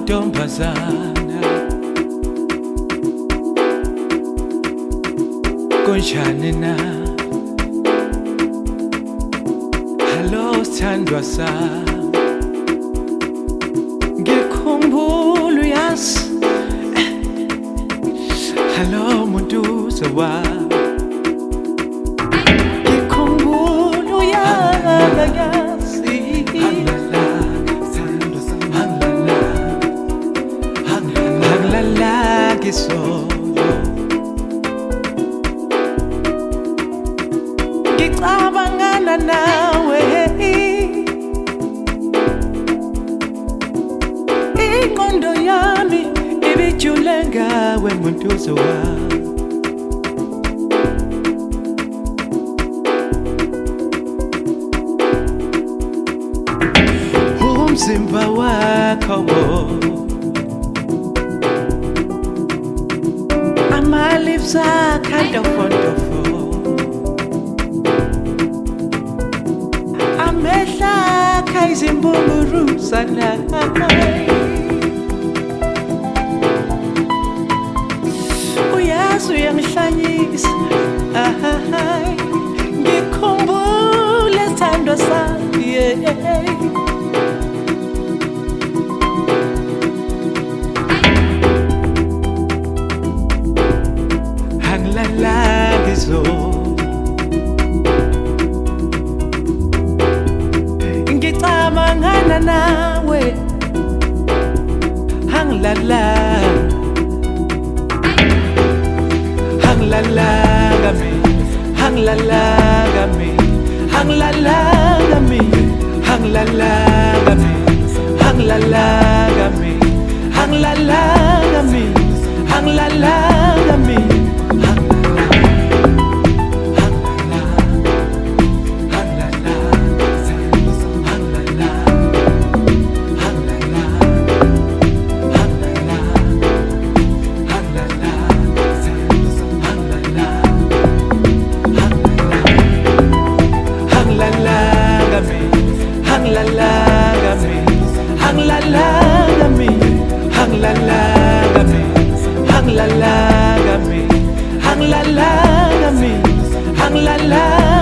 mantombazana kunjani na hello sithandwa sami ngikhumbula uyazi hello muntu wami ngikhumbula uyazi la solo ngicabangana nawe ingqondo yami ibijule ngawe muntu wami umzimba wakho my lips are kind of wonderful. Amehla kaizimbunguru sana. Uyazi uyangihlanyisa. Ngikhumbule sithandwa sami. Ngicabangana nawe hanglala gami hanglala gami hanglala gami hanglala gami hanglala gami hanglala gami hanglala gami la la